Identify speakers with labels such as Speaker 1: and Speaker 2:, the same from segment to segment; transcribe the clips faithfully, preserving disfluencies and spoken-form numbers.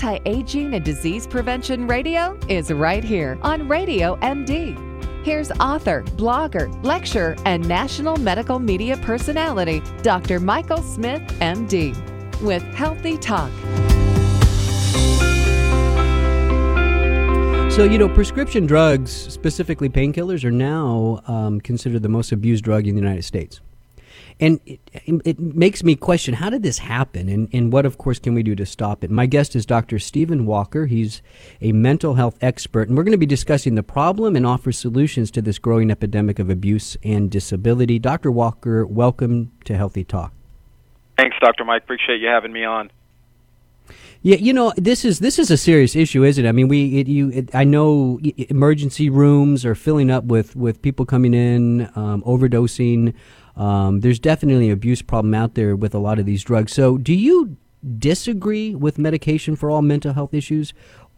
Speaker 1: Anti-Aging and Disease Prevention Radio is right here on Radio M D. Here's author, blogger, lecturer, and national medical media personality, Doctor Michael Smith, M D, with Healthy Talk.
Speaker 2: So, you know, prescription drugs, specifically painkillers, are now um, considered the most abused drug in the United States. And it, it makes me question, how did this happen? And, and what, of course, can we do to stop it? My guest is Doctor Stephen Walker. He's a mental health expert, and we're going to be discussing the problem and offer solutions to this growing epidemic of abuse and disability. Doctor Walker, welcome to Healthy Talk.
Speaker 3: Thanks, Doctor Mike. Appreciate you having me on.
Speaker 2: Yeah, you know, this is this is a serious issue, isn't it? I mean, we it, you it, I know emergency rooms are filling up with, with people coming in, um, overdosing. Um, there's definitely an abuse problem out there with a lot of these drugs. So do you disagree with medication for all mental health issues,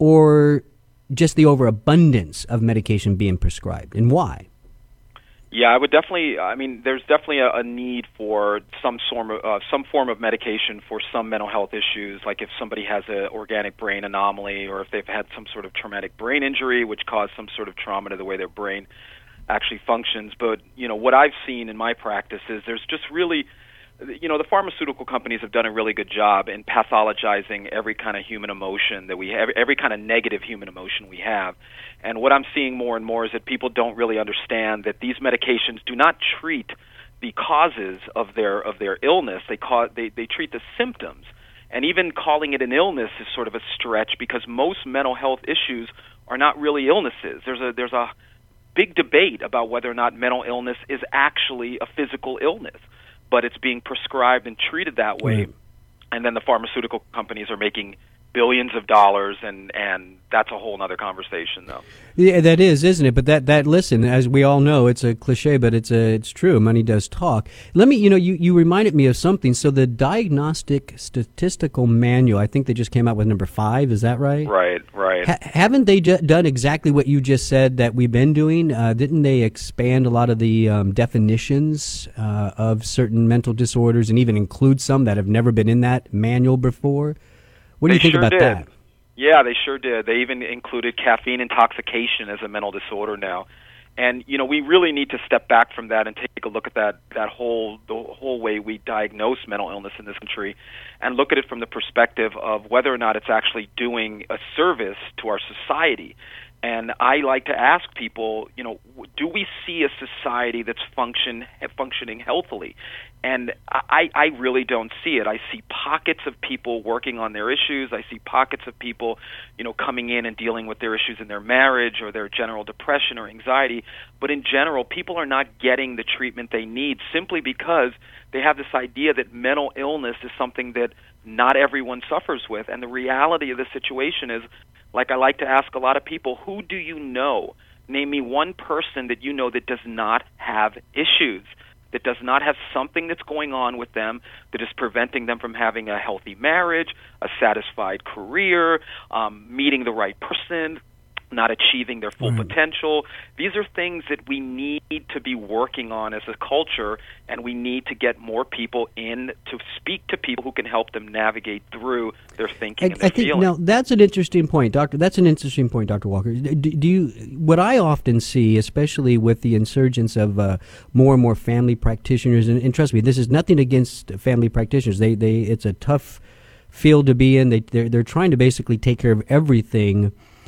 Speaker 2: or just the overabundance of medication being prescribed, and why?
Speaker 3: Yeah, I would definitely, I mean, there's definitely a, a need for some form of, uh, some form of medication for some mental health issues, like if somebody has an organic brain anomaly, or if they've had some sort of traumatic brain injury, which caused some sort of trauma to the way their brain actually functions. But, you know, what I've seen in my practice is there's just really, you know, the pharmaceutical companies have done a really good job in pathologizing every kind of human emotion that we have, every kind of negative human emotion we have. And what I'm seeing more and more is that people don't really understand that these medications do not treat the causes of their of their illness. They cause, they, they treat the symptoms. And even calling it an illness is sort of a stretch, because most mental health issues are not really illnesses. There's a there's a big debate about whether or not mental illness is actually a physical illness, but it's being prescribed and treated that way. Mm. And then the pharmaceutical companies are making billions of dollars, and, and that's a whole other conversation, though.
Speaker 2: Yeah, that is, isn't it? But that, that listen, as we all know, it's a cliche, but it's a, it's true. Money does talk. Let me, you know, you, you reminded me of something. So the Diagnostic Statistical Manual, I think they just came out with number five. Is that right?
Speaker 3: Right, right.
Speaker 2: Ha- haven't they ju- done exactly what you just said that we've been doing? Uh, didn't they expand a lot of the um, definitions uh, of certain mental disorders, and even include some that have never been in that manual before? What do you
Speaker 3: they
Speaker 2: think
Speaker 3: sure
Speaker 2: about
Speaker 3: did.
Speaker 2: that?
Speaker 3: Yeah, they sure did. They even included caffeine intoxication as a mental disorder now. And, you know, we really need to step back from that and take a look at that, that whole the whole way we diagnose mental illness in this country, and look at it from the perspective of whether or not it's actually doing a service to our society. And I like to ask people, you know, do we see a society that's function functioning healthily? And I, I really don't see it. I see pockets of people working on their issues. I see pockets of people, you know, coming in and dealing with their issues in their marriage or their general depression or anxiety. But in general, people are not getting the treatment they need, simply because they have this idea that mental illness is something that not everyone suffers with. And the reality of the situation is, like I like to ask a lot of people, who do you know? Name me one person that you know that does not have issues, that does not have something that's going on with them that is preventing them from having a healthy marriage, a satisfied career, um, meeting the right person, not achieving their full mm. potential. These are things that we need to be working on as a culture, and we need to get more people in to speak to people who can help them navigate through their thinking
Speaker 2: I,
Speaker 3: and their
Speaker 2: I think,
Speaker 3: feelings.
Speaker 2: Now, that's an interesting point, Doctor. That's an interesting point, Doctor Walker. Do, do you? What I often see, especially with the insurgence of uh, more and more family practitioners, and, and trust me, this is nothing against family practitioners. They, they, it's a tough field to be in. They, they're, they're trying to basically take care of everything.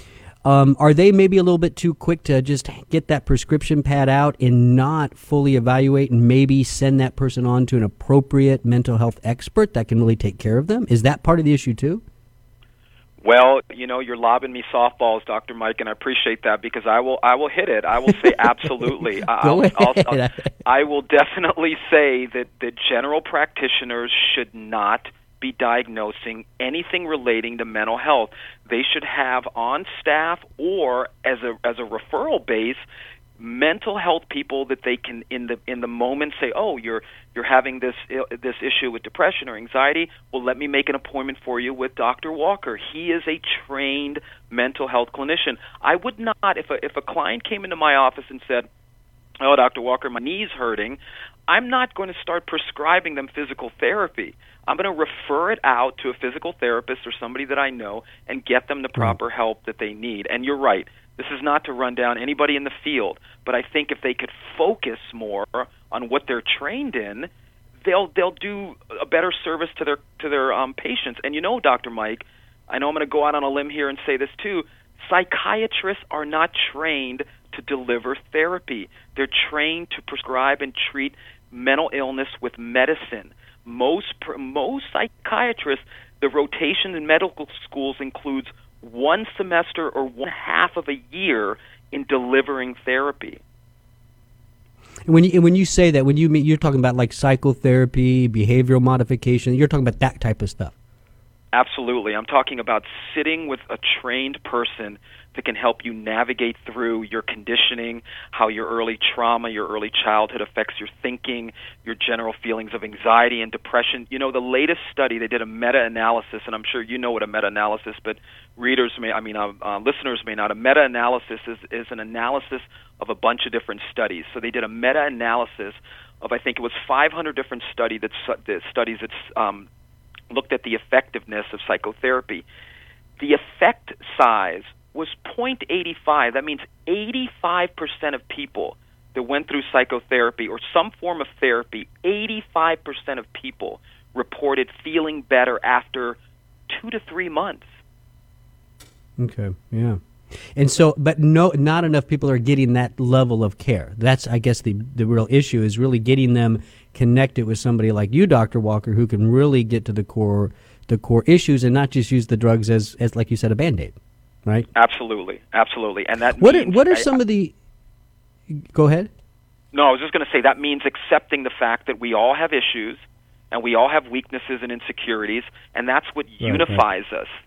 Speaker 2: Um, are they maybe a little bit too quick to just get that prescription pad out and not fully evaluate and maybe send that person on to an appropriate mental health expert that can really take care of them? Is that part of the issue too?
Speaker 3: Well, you know, you're lobbing me softballs, Doctor Mike, and I appreciate that, because I will I will hit it. I will say absolutely.
Speaker 2: Go
Speaker 3: I'll,
Speaker 2: ahead.
Speaker 3: I'll, I'll, I will definitely say that, that general practitioners should not be diagnosing anything relating to mental health. They should have on staff, or as a as a referral base, mental health people that they can in the in the moment say, oh, you're you're having this this issue with depression or anxiety. Well, let me make an appointment for you with Doctor Walker. He is a trained mental health clinician. I would not, if a if a client came into my office and said, oh, Doctor Walker, my knee's hurting, I'm not going to start prescribing them physical therapy. I'm going to refer it out to a physical therapist or somebody that I know and get them the proper help that they need. And you're right. This is not to run down anybody in the field, but I think if they could focus more on what they're trained in, they'll they'll do a better service to their to their um, patients. And you know, Doctor Mike, I know I'm going to go out on a limb here and say this too. Psychiatrists are not trained to deliver therapy. They're trained to prescribe and treat mental illness with medicine. Most most psychiatrists, the rotation in medical schools includes one semester or one half of a year in delivering therapy.
Speaker 2: And when you and when you say that, when you mean, you're talking about like psychotherapy, behavioral modification, you're talking about that type of stuff.
Speaker 3: Absolutely. I'm talking about sitting with a trained person that can help you navigate through your conditioning, how your early trauma, your early childhood affects your thinking, your general feelings of anxiety and depression. You know, the latest study, they did a meta-analysis, and I'm sure you know what a meta-analysis, but readers may, I mean, uh, uh, listeners may not. A meta-analysis is, is an analysis of a bunch of different studies. So they did a meta-analysis of, I think it was five hundred different study that, that studies that um, looked at the effectiveness of psychotherapy. The effect size was zero point eight five. That means eighty-five percent of people that went through psychotherapy or some form of therapy, eighty-five percent of people reported feeling better after two to three months.
Speaker 2: Okay, yeah. And so, but no, not enough people are getting that level of care. That's, I guess, the, the real issue is really getting them connected with somebody like you, Doctor Walker, who can really get to the core the core issues and not just use the drugs as, as like you said, a Band-Aid, right?
Speaker 3: Absolutely, absolutely. And that
Speaker 2: what
Speaker 3: means,
Speaker 2: are, what are
Speaker 3: I,
Speaker 2: some of the? Go ahead.
Speaker 3: No, I was just going to say that means accepting the fact that we all have issues and we all have weaknesses and insecurities, and that's what right, unifies right. us.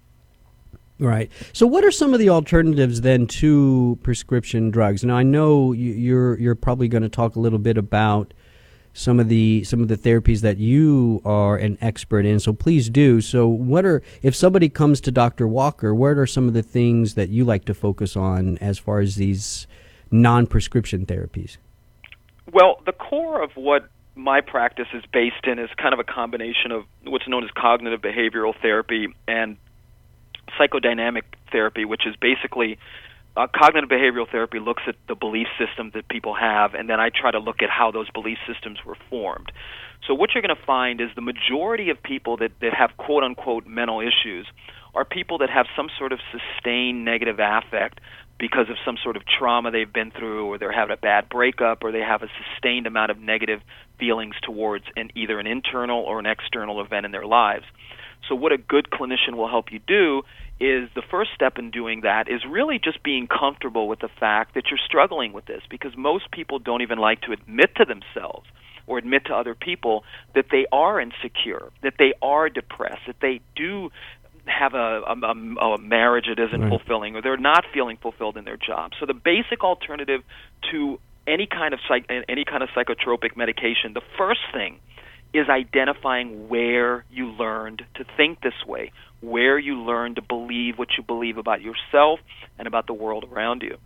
Speaker 2: Right. So, what are some of the alternatives then to prescription drugs? Now, I know you're you're probably going to talk a little bit about some of the some of the therapies that you are an expert in. So, please do. So, what are if somebody comes to Doctor Walker, what are some of the things that you like to focus on as far as these non-prescription therapies?
Speaker 3: Well, the core of what my practice is based in is kind of a combination of what's known as cognitive behavioral therapy and psychodynamic therapy, which is basically uh, cognitive behavioral therapy looks at the belief system that people have, and then I try to look at how those belief systems were formed. So what you're going to find is the majority of people that, that have quote-unquote mental issues are people that have some sort of sustained negative affect because of some sort of trauma they've been through, or they're having a bad breakup, or they have a sustained amount of negative feelings towards an, either an internal or an external event in their lives. So what a good clinician will help you do is the first step in doing that is really just being comfortable with the fact that you're struggling with this, because most people don't even like to admit to themselves or admit to other people that they are insecure, that they are depressed, that they do have a, a, a marriage that isn't right. fulfilling, or they're not feeling fulfilled in their job. So the basic alternative to any kind of psych, any kind of psychotropic medication, the first thing is identifying where you learned to think this way, where you learned to believe what you believe about yourself and about the world around you.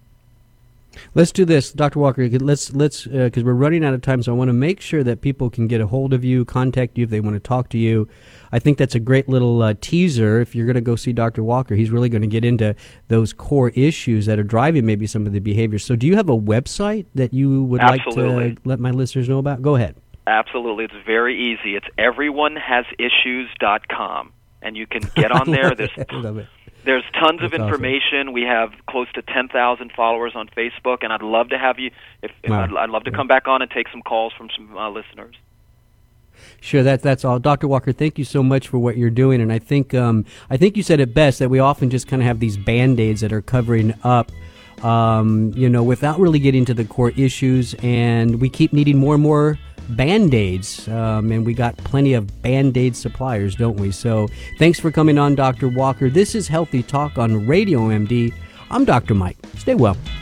Speaker 2: Let's do this, Doctor Walker. Let's let's because uh, we're running out of time, so I want to make sure that people can get a hold of you, contact you if they want to talk to you. I think that's a great little uh, teaser. If you're going to go see Doctor Walker, he's really going to get into those core issues that are driving maybe some of the behaviors. So, do you have a website that you would
Speaker 3: Absolutely.
Speaker 2: like to let my listeners know about? Go ahead.
Speaker 3: Absolutely. It's very easy. It's everyone has issues dot com, and you can get on there. There's there's tons
Speaker 2: That's
Speaker 3: of information.
Speaker 2: Awesome.
Speaker 3: We have close to ten thousand followers on Facebook, and I'd love to have you. If, if
Speaker 2: wow.
Speaker 3: I'd, I'd love to
Speaker 2: yeah.
Speaker 3: come back on and take some calls from some uh, listeners.
Speaker 2: Sure, that, that's all. Doctor Walker, thank you so much for what you're doing. And I think um, I think you said it best, that we often just kind of have these Band-Aids that are covering up, um, you know, without really getting to the core issues. And we keep needing more and more Band-Aids. Um, and we got plenty of Band-Aid suppliers, don't we? So thanks for coming on, Doctor Walker. This is Healthy Talk on Radio M D. I'm Doctor Mike. Stay well.